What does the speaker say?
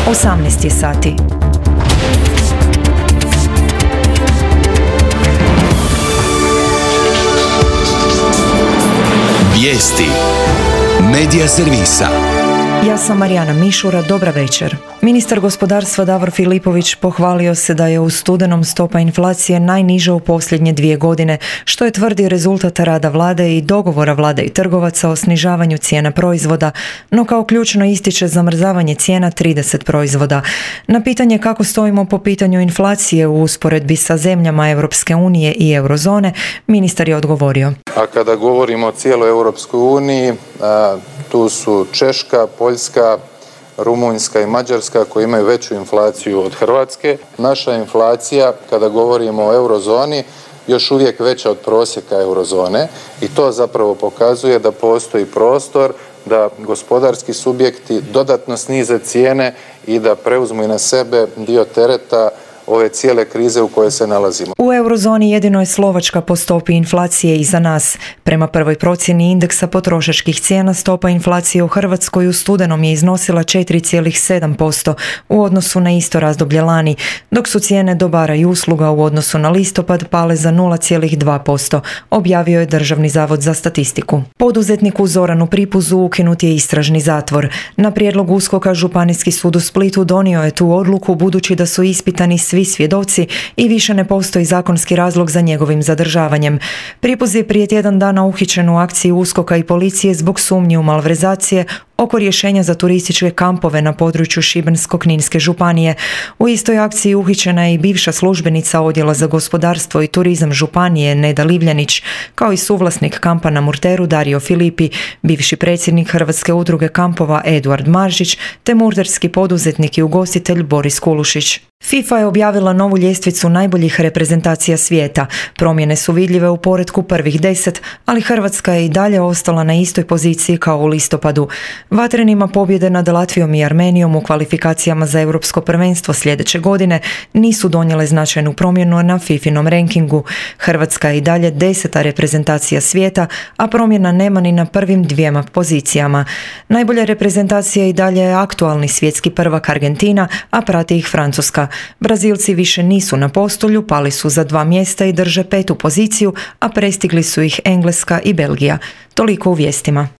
18 je sati. Vijesti Medija servisa. Ja sam Marijana Mišura, dobra večer. Ministar gospodarstva Davor Filipović pohvalio se da je u studenom stopa inflacije najniža u posljednje 2 godine, što je tvrdi rezultat rada vlade i dogovora vlade i trgovaca o snižavanju cijena proizvoda, no kao ključno ističe zamrzavanje cijena 30 proizvoda. Na pitanje kako stojimo po pitanju inflacije u usporedbi sa zemljama Europske unije i eurozone, ministar je odgovorio. A kada govorimo o cijeloj Europskoj uniji, tu su Češka, Poljska, Rumunjska i Mađarska koji imaju veću inflaciju od Hrvatske. Naša inflacija, kada govorimo o eurozoni, još uvijek veća od prosjeka eurozone i to zapravo pokazuje da postoji prostor da gospodarski subjekti dodatno snize cijene i da preuzmu i na sebe dio tereta ove cijele krize u kojoj se nalazimo. U eurozoni jedino je Slovačka po stopi inflacije iza nas. Prema prvoj procjeni indeksa potrošačkih cijena stopa inflacije u Hrvatskoj u studenom je iznosila 4,7% u odnosu na isto razdoblje lani, dok su cijene dobara i usluga u odnosu na listopad pale za 0,2%, objavio je Državni zavod za statistiku. Poduzetniku Zoranu Pripuzu ukinut je istražni zatvor. Na prijedlog USKOK-a Županijski sud u Splitu donio je tu odluku budući da su ispitani svi svjedoci i više ne postoji zakonski razlog za njegovim zadržavanjem. Pripuz je prije tjedan dana uhićen u akciji USKOK-a i policije zbog sumnje u malverzacije oko rješenja za turističke kampove na području Šibensko-kninske županije. U istoj akciji uhićena je i bivša službenica Odjela za gospodarstvo i turizam županije Neda Livljanić, kao i suvlasnik kampa na Murteru Dario Filipi, bivši predsjednik Hrvatske udruge kampova Eduard Maržić, te murterski poduzetnik i ugostitelj Boris Kulušić. FIFA je objavila novu ljestvicu najboljih reprezentacija svijeta. Promjene su vidljive u poretku prvih 10, ali Hrvatska je i dalje ostala na istoj poziciji kao u listopadu. Vatrenima pobjede nad Latvijom i Armenijom u kvalifikacijama za Europsko prvenstvo sljedeće godine nisu donijele značajnu promjenu na FIFInom rankingu. Hrvatska je i dalje 10. reprezentacija svijeta, a promjena nema ni na prvim 2 pozicijama. Najbolja reprezentacija i dalje je aktualni svjetski prvak Argentina, a prati ih Francuska. Brazilci više nisu na postolju, pali su za 2 mjesta i drže 5. poziciju, a prestigli su ih Engleska i Belgija. Toliko u vijestima.